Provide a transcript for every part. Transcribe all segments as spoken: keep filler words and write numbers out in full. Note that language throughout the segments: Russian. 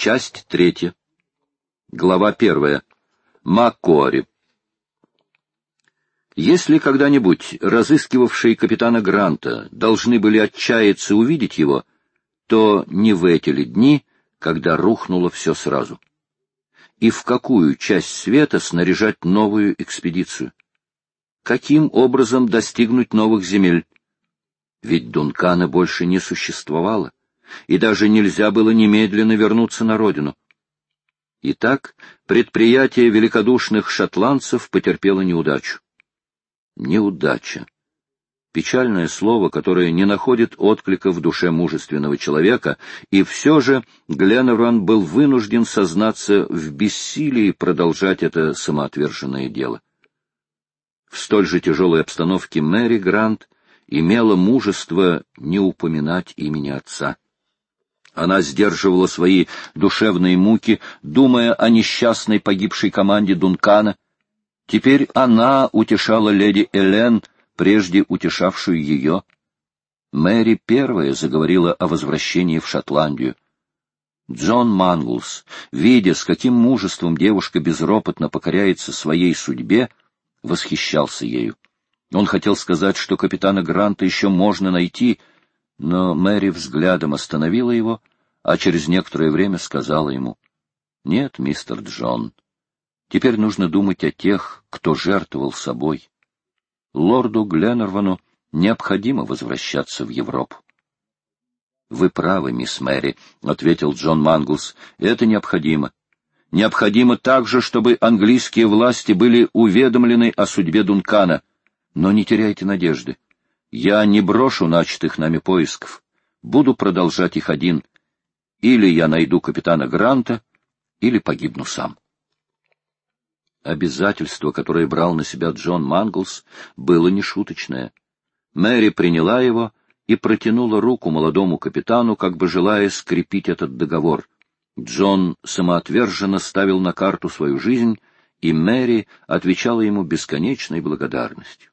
Часть третья. Глава первая. Маккуари. Если когда-нибудь разыскивавшие капитана Гранта должны были отчаяться увидеть его, то не в эти ли дни, когда рухнуло все сразу. И в какую часть света снаряжать новую экспедицию? Каким образом достигнуть новых земель? Ведь Дункана больше не существовало, и даже нельзя было немедленно вернуться на родину. Итак, предприятие великодушных шотландцев потерпело неудачу. Неудача. Печальное слово, которое не находит отклика в душе мужественного человека, и все же Гленнерван был вынужден сознаться в бессилии продолжать это самоотверженное дело. В столь же тяжелой обстановке Мэри Грант имела мужество не упоминать имени отца. Она сдерживала свои душевные муки, думая о несчастной погибшей команде Дункана. Теперь она утешала леди Элен, прежде утешавшую ее. Мэри первая заговорила о возвращении в Шотландию. Джон Манглс, видя, с каким мужеством девушка безропотно покоряется своей судьбе, восхищался ею. Он хотел сказать, что капитана Гранта еще можно найти, но Мэри взглядом остановила его, а через некоторое время сказала ему: «Нет, мистер Джон, теперь нужно думать о тех, кто жертвовал собой. Лорду Гленнервану необходимо возвращаться в Европу». «Вы правы, мисс Мэри», — ответил Джон Манглс, — «это необходимо. Необходимо также, чтобы английские власти были уведомлены о судьбе Дункана. Но не теряйте надежды. Я не брошу начатых нами поисков. Буду продолжать их один. Или я найду капитана Гранта, или погибну сам». Обязательство, которое брал на себя Джон Манглс, было нешуточное. Мэри приняла его и протянула руку молодому капитану, как бы желая скрепить этот договор. Джон самоотверженно ставил на карту свою жизнь, и Мэри отвечала ему бесконечной благодарностью.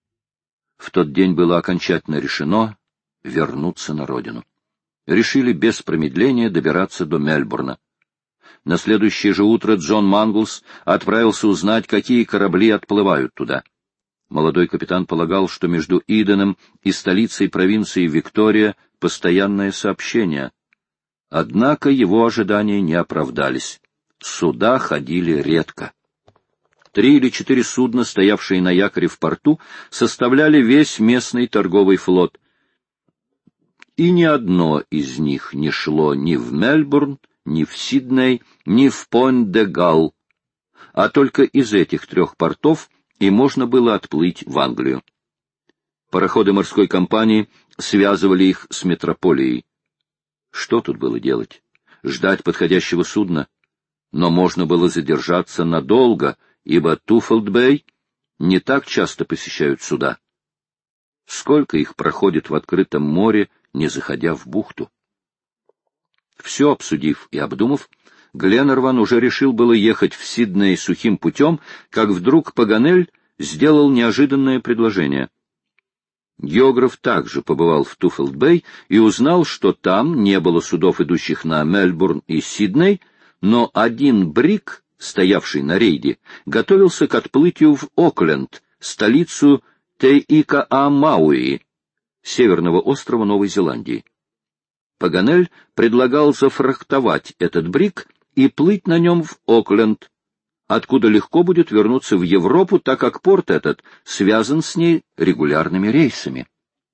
В тот день было окончательно решено вернуться на родину. Решили без промедления добираться до Мельбурна. На следующее же утро Джон Манглс отправился узнать, какие корабли отплывают туда. Молодой капитан полагал, что между Иденом и столицей провинции Виктория постоянное сообщение. Однако его ожидания не оправдались. Суда ходили редко. Три или четыре судна, стоявшие на якоре в порту, составляли весь местный торговый флот. И ни одно из них не шло ни в Мельбурн, ни в Сидней, ни в Пойнт-де-Галл, а только из этих трех портов и можно было отплыть в Англию. Пароходы морской компании связывали их с метрополией. Что тут было делать? Ждать подходящего судна? Но можно было задержаться надолго, ибо Туффолд-Бэй не так часто посещают суда. Сколько их проходит в открытом море, не заходя в бухту? Все обсудив и обдумав, Гленнерван уже решил было ехать в Сидней сухим путем, как вдруг Паганель сделал неожиданное предложение. Географ также побывал в Туффолд-Бэй и узнал, что там не было судов, идущих на Мельбурн и Сидней, но один бриг, стоявший на рейде, готовился к отплытию в Окленд, столицу Те-Ика-А-Мауи, северного острова Новой Зеландии. Паганель предлагал зафрахтовать этот бриг и плыть на нем в Окленд, откуда легко будет вернуться в Европу, так как порт этот связан с ней регулярными рейсами.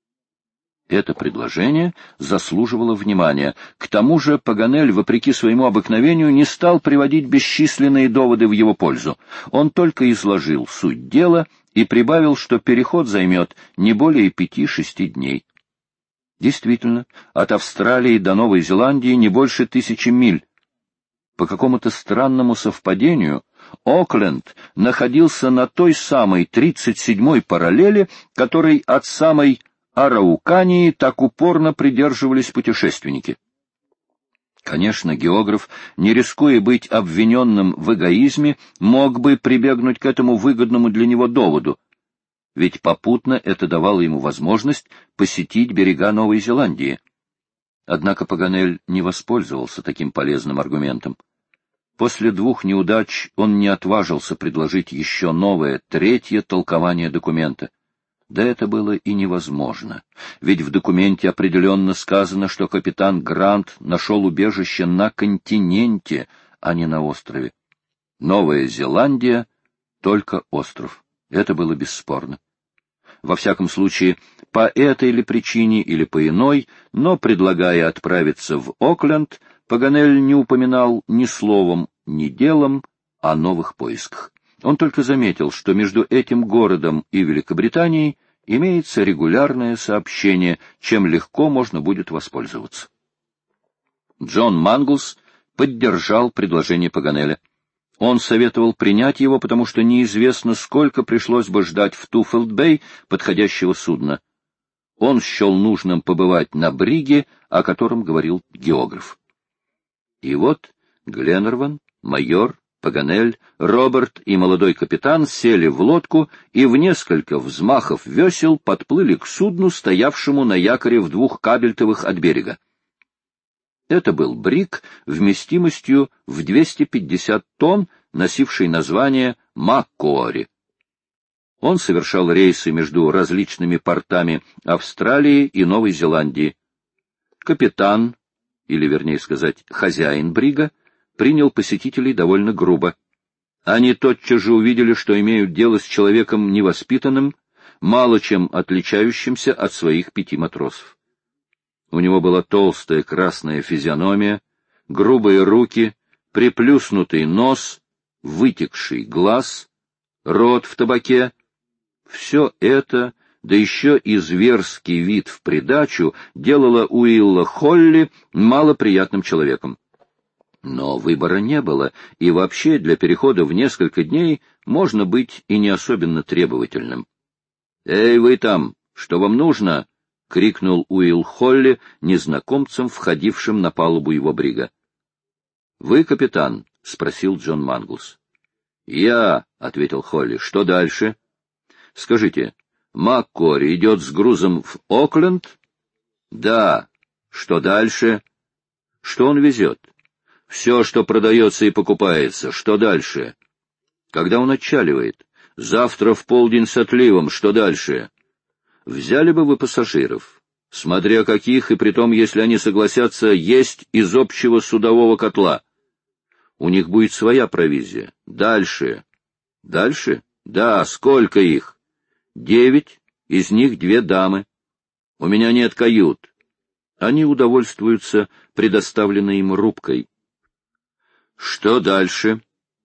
Это предложение заслуживало внимания. К тому же Паганель, вопреки своему обыкновению, не стал приводить бесчисленные доводы в его пользу. Он только изложил суть дела и прибавил, что переход займет не более пяти-шести дней. Действительно, от Австралии до Новой Зеландии не больше тысячи миль. По какому-то странному совпадению Окленд находился на той самой тридцать седьмой параллели, которой от самой Араукании так упорно придерживались путешественники. Конечно, географ, не рискуя быть обвиненным в эгоизме, мог бы прибегнуть к этому выгодному для него доводу, ведь попутно это давало ему возможность посетить берега Новой Зеландии. Однако Паганель не воспользовался таким полезным аргументом. После двух неудач он не отважился предложить еще новое, третье толкование документа. Да это было и невозможно, ведь в документе определенно сказано, что капитан Грант нашел убежище на континенте, а не на острове. Новая Зеландия — только остров. Это было бесспорно. Во всяком случае, по этой ли причине или по иной, но, предлагая отправиться в Окленд, Паганель не упоминал ни словом, ни делом о новых поисках. Он только заметил, что между этим городом и Великобританией имеется регулярное сообщение, чем легко можно будет воспользоваться. Джон Манглс поддержал предложение Паганеля. Он советовал принять его, потому что неизвестно, сколько пришлось бы ждать в Туффилд-Бэй подходящего судна. Он счел нужным побывать на бриге, о котором говорил географ. И вот Гленнерван, майор, Паганель, Роберт и молодой капитан сели в лодку и в несколько взмахов весел подплыли к судну, стоявшему на якоре в двух кабельтовых от берега. Это был бриг вместимостью в двести пятьдесят тонн, носивший название «Маккуари». Он совершал рейсы между различными портами Австралии и Новой Зеландии. Капитан, или, вернее сказать, хозяин брига, принял посетителей довольно грубо. Они тотчас же увидели, что имеют дело с человеком невоспитанным, мало чем отличающимся от своих пяти матросов. У него была толстая красная физиономия, грубые руки, приплюснутый нос, вытекший глаз, рот в табаке. Все это, да еще и зверский вид в придачу, делало Уилла Холли малоприятным человеком. Но выбора не было, и вообще для перехода в несколько дней можно быть и не особенно требовательным. — Эй, вы там, что вам нужно? — крикнул Уилл Холли незнакомцам, входившим на палубу его брига. — Вы капитан? — спросил Джон Манглс. — Я, — ответил Холли. — Что дальше? — Скажите, Маккуари идет с грузом в Окленд? — Да. — Что дальше? — Что он везет? — Все, что продается и покупается. Что дальше? — Когда он отчаливает? — Завтра в полдень с отливом. Что дальше? — Взяли бы вы пассажиров, смотря каких, и притом, если они согласятся есть из общего судового котла. У них будет своя провизия. Дальше. Дальше? Да, сколько их? Девять, из них две дамы. У меня нет кают. Они удовольствуются предоставленной им рубкой. Что дальше?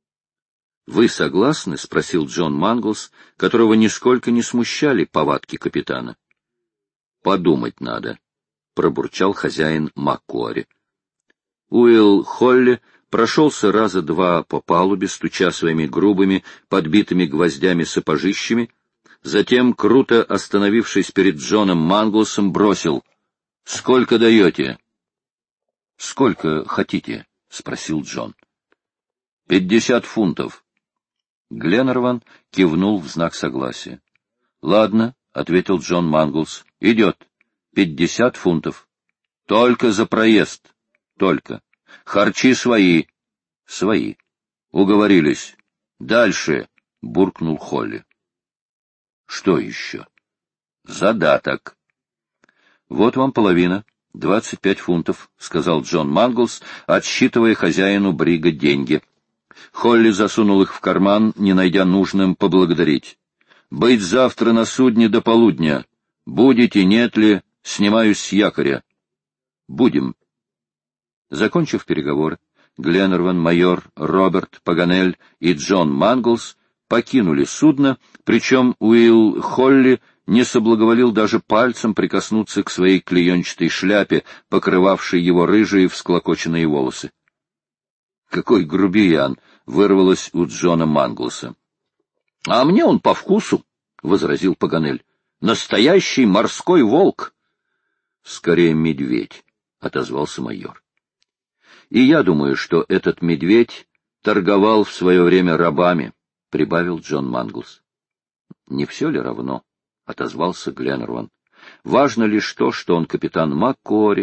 Вы согласны? — спросил Джон Манглс, которого нисколько не смущали повадки капитана. — Подумать надо, — пробурчал хозяин Маккуари. Уилл Холли прошелся раза два по палубе, стуча своими грубыми, подбитыми гвоздями сапожищами, затем, круто остановившись перед Джоном Манглсом, бросил: — Сколько даете? — Сколько хотите? — спросил Джон. — Пятьдесят фунтов. Гленнерван кивнул в знак согласия. — Ладно, — ответил Джон Манглс. — Идет. Пятьдесят фунтов. — Только за проезд. — Только. — Харчи свои. — Свои. — Уговорились. — Дальше, — буркнул Холли. — Что еще? — Задаток. — Вот вам половина. Двадцать пять фунтов, — сказал Джон Манглс, отсчитывая хозяину брига деньги. Холли засунул их в карман, не найдя нужным поблагодарить. — Быть завтра на судне до полудня. Будете, нет ли, снимаюсь с якоря. — Будем. Закончив переговоры, Гленнерван, майор, Роберт, Паганель и Джон Манглс покинули судно, причем Уилл Холли не соблаговолил даже пальцем прикоснуться к своей клеенчатой шляпе, покрывавшей его рыжие всклокоченные волосы. «Какой грубиян!» — вырвалось у Джона Манглса. — А мне он по вкусу, — возразил Паганель. — Настоящий морской волк. — Скорее медведь, — отозвался майор. — И я думаю, что этот медведь торговал в свое время рабами, — прибавил Джон Манглс. — Не все ли равно? — отозвался Гленнерван. — Важно лишь то, что он капитан Маккуари,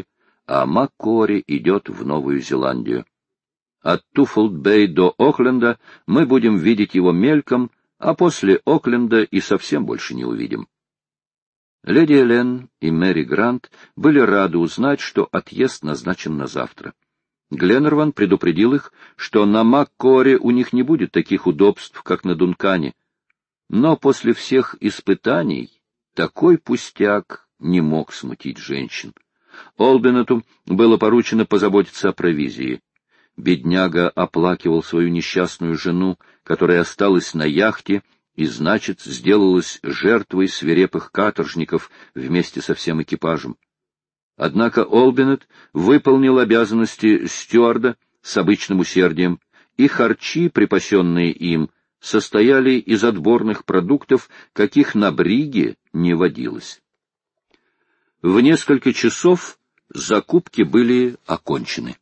а Маккори идет в Новую Зеландию. От Туффолд-Бэй до Окленда мы будем видеть его мельком, а после Окленда и совсем больше не увидим. Леди Элен и Мэри Грант были рады узнать, что отъезд назначен на завтра. Гленнерван предупредил их, что на Маккоре у них не будет таких удобств, как на Дункане. Но после всех испытаний такой пустяк не мог смутить женщин. Олбинету было поручено позаботиться о провизии. Бедняга оплакивал свою несчастную жену, которая осталась на яхте и, значит, сделалась жертвой свирепых каторжников вместе со всем экипажем. Однако Олбинет выполнил обязанности стюарда с обычным усердием, и харчи, припасенные им, состояли из отборных продуктов, каких на бриге не водилось. В несколько часов закупки были окончены.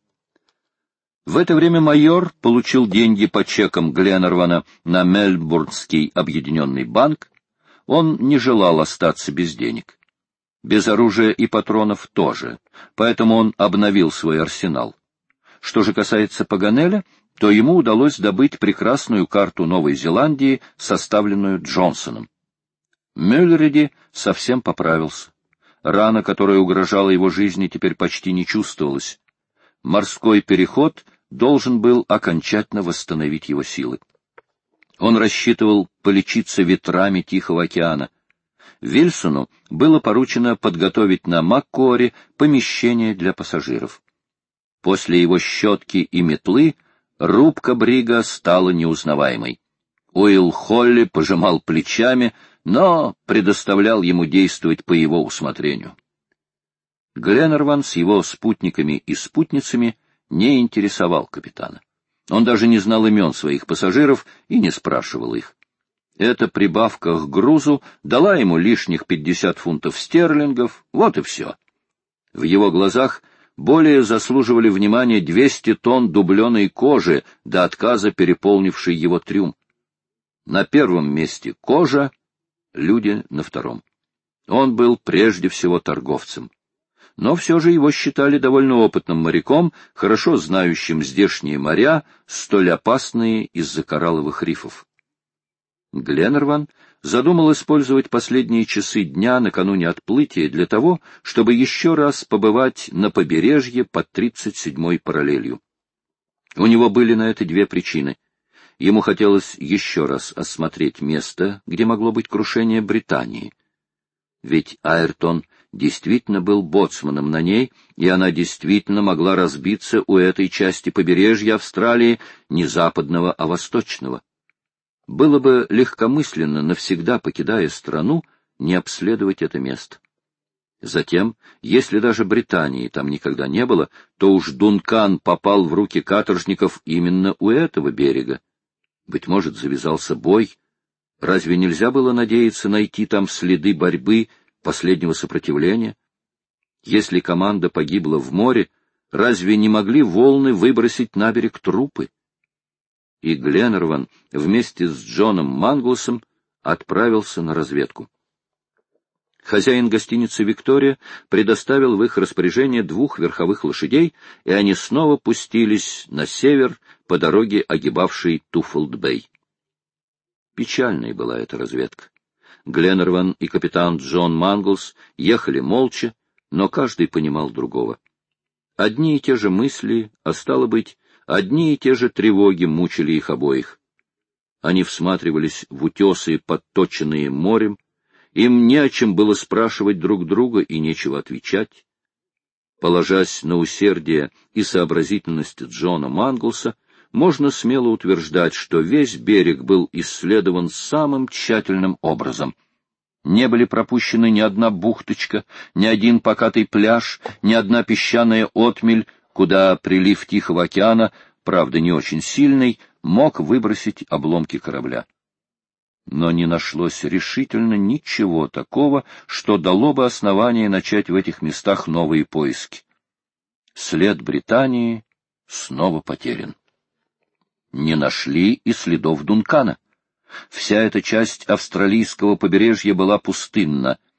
В это время майор получил деньги по чекам Гленнервана на Мельбурнский объединенный банк. Он не желал остаться без денег. Без оружия и патронов тоже, поэтому он обновил свой арсенал. Что же касается Паганеля, то ему удалось добыть прекрасную карту Новой Зеландии, составленную Джонсоном. Мюллериди совсем поправился. Рана, которая угрожала его жизни, теперь почти не чувствовалась. Морской переход должен был окончательно восстановить его силы. Он рассчитывал полечиться ветрами Тихого океана. Вильсону было поручено подготовить на Маккоре помещение для пассажиров. После его щетки и метлы рубка брига стала неузнаваемой. Уилл Холли пожимал плечами, но предоставлял ему действовать по его усмотрению. Гленнерван с его спутниками и спутницами не интересовал капитана. Он даже не знал имен своих пассажиров и не спрашивал их. Эта прибавка к грузу дала ему лишних пятьдесят фунтов стерлингов, вот и все. В его глазах более заслуживали внимания двести тонн дубленой кожи, до отказа переполнившей его трюм. На первом месте кожа, люди на втором. Он был прежде всего торговцем. Но все же его считали довольно опытным моряком, хорошо знающим здешние моря, столь опасные из-за коралловых рифов. Гленнерван задумал использовать последние часы дня накануне отплытия для того, чтобы еще раз побывать на побережье под тридцать седьмой параллелью. У него были на это две причины. Ему хотелось еще раз осмотреть место, где могло быть крушение Британии. Ведь Айртон действительно был боцманом на ней, и она действительно могла разбиться у этой части побережья Австралии не западного, а восточного. Было бы легкомысленно, навсегда покидая страну, не обследовать это место. Затем, если даже Британии там никогда не было, то уж Дункан попал в руки каторжников именно у этого берега. Быть может, завязался бой. Разве нельзя было надеяться найти там следы борьбы, последнего сопротивления? Если команда погибла в море, разве не могли волны выбросить на берег трупы? И Гленнерван вместе с Джоном Манглсом отправился на разведку. Хозяин гостиницы «Виктория» предоставил в их распоряжение двух верховых лошадей, и они снова пустились на север по дороге, огибавшей Туффолд-Бэй. Печальной была эта разведка. Гленнерван и капитан Джон Манглс ехали молча, но каждый понимал другого. Одни и те же мысли, а стало быть, одни и те же тревоги мучили их обоих. Они всматривались в утесы, подточенные морем, им не о чем было спрашивать друг друга и нечего отвечать. Положась на усердие и сообразительность Джона Манглса, можно смело утверждать, что весь берег был исследован самым тщательным образом. Не были пропущены ни одна бухточка, ни один покатый пляж, ни одна песчаная отмель, куда прилив Тихого океана, правда не очень сильный, мог выбросить обломки корабля. Но не нашлось решительно ничего такого, что дало бы основание начать в этих местах новые поиски. След Британии снова потерян. Не нашли и следов Дункана. Вся эта часть австралийского побережья была пустынна.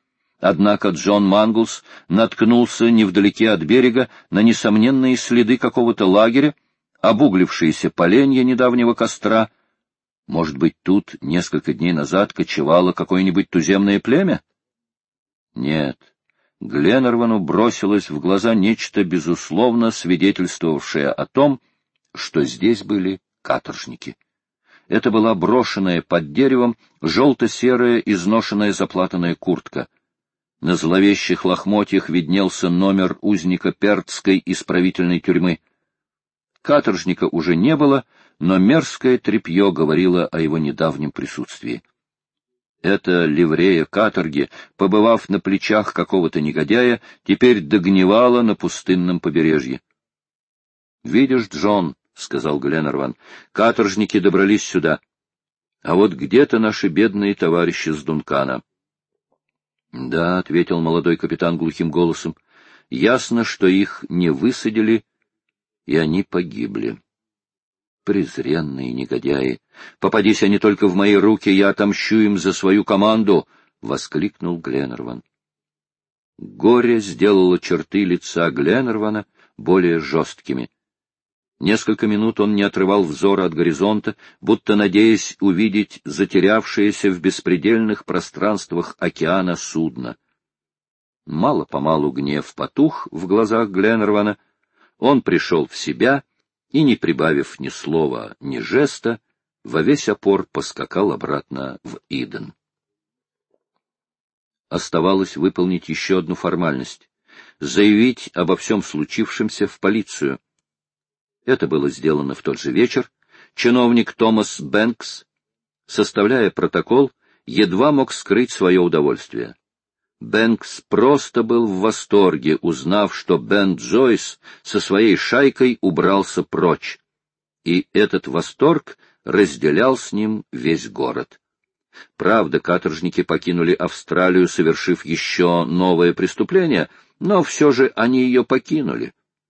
Однако Джон Манглс наткнулся невдалеке от берега на несомненные следы какого-то лагеря, обуглившиеся поленья недавнего костра. Может быть, тут несколько дней назад кочевало какое-нибудь туземное племя? Нет. Гленнервану бросилось в глаза нечто, безусловно, свидетельствовавшее о том, что здесь были каторжники. Это была брошенная под деревом желто-серая изношенная заплатанная куртка. На зловещих лохмотьях виднелся номер узника Перцкой исправительной тюрьмы. Каторжника уже не было, но мерзкое тряпье говорило о его недавнем присутствии. Эта ливрея каторги, побывав на плечах какого-то негодяя, теперь догнивала на пустынном побережье. — Видишь, Джон, — сказал Гленнерван, — каторжники добрались сюда. А вот где-то наши бедные товарищи с Дункана. — Да, — ответил молодой капитан глухим голосом, — ясно, что их не высадили, и они погибли. Презренные негодяи! Попадись они только в мои руки, я отомщу им за свою команду! — воскликнул Гленнерван. Горе сделало черты лица Гленнервана более жесткими. Несколько минут он не отрывал взора от горизонта, будто надеясь увидеть затерявшееся в беспредельных пространствах океана судно. Мало-помалу гнев потух в глазах Гленнервана, он пришел в себя и, не прибавив ни слова, ни жеста, во весь опор поскакал обратно в Иден. Оставалось выполнить еще одну формальность — заявить обо всем случившемся в полицию. Это было сделано в тот же вечер. Чиновник Томас Бэнкс, составляя протокол, едва мог скрыть свое удовольствие. Бэнкс просто был в восторге, узнав, что Бен Джойс со своей шайкой убрался прочь, и этот восторг разделял с ним весь город. Правда, каторжники покинули Австралию, совершив еще новое преступление, но все же они ее покинули.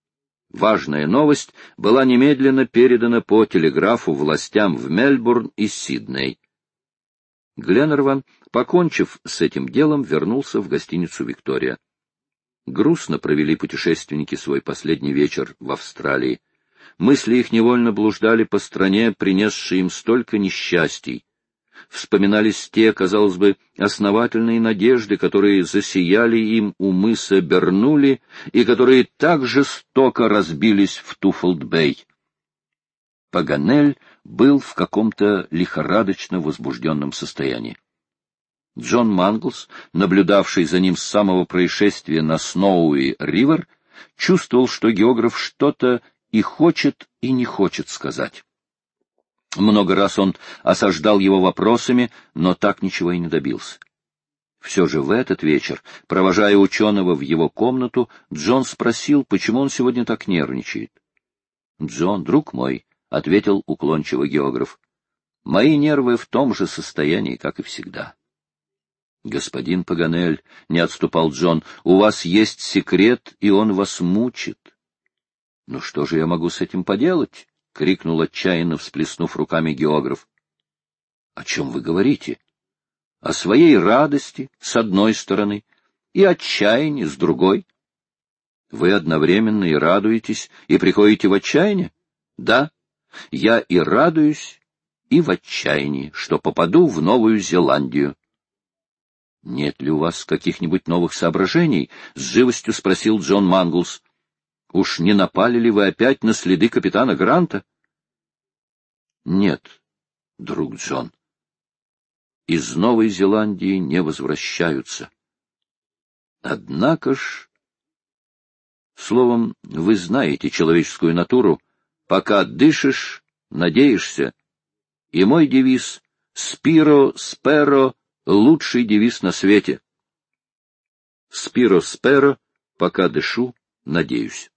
Важная новость была немедленно передана по телеграфу властям в Мельбурн и Сидней. Гленнерван, покончив с этим делом, вернулся в гостиницу «Виктория». Грустно провели путешественники свой последний вечер в Австралии. Мысли их невольно блуждали по стране, принесшей им столько несчастий. Вспоминались те, казалось бы, основательные надежды, которые засияли им у мыса Бернули и которые так жестоко разбились в Туффолд-Бэй. Паганель был в каком-то лихорадочно возбужденном состоянии. Джон Манглс, наблюдавший за ним с самого происшествия на Сноуи-Ривер, чувствовал, что географ что-то и хочет, и не хочет сказать. Много раз он осаждал его вопросами, но так ничего и не добился. Все же в этот вечер, провожая ученого в его комнату, Джон спросил, почему он сегодня так нервничает. — Джон, друг мой, — ответил уклончиво географ, — мои нервы в том же состоянии, как и всегда. — Господин Паганель, — не отступал Джон, — у вас есть секрет, и он вас мучит. — Ну что же я могу с этим поделать? — крикнул отчаянно, всплеснув руками географ. — О чем вы говорите? — О своей радости, с одной стороны, и отчаянии, с другой. Вы одновременно и радуетесь, и приходите в отчаяние? Да, я и радуюсь, и в отчаянии, что попаду в Новую Зеландию. — Нет ли у вас каких-нибудь новых соображений? — с живостью спросил Джон Манглс. Уж не напали ли вы опять на следы капитана Гранта? — Нет, друг Джон. Из Новой Зеландии не возвращаются. Однако ж... Словом, вы знаете человеческую натуру. Пока дышишь, надеешься. И мой девиз «Спиро Сперо» — лучший девиз на свете. «Спиро Сперо» — пока дышу, надеюсь.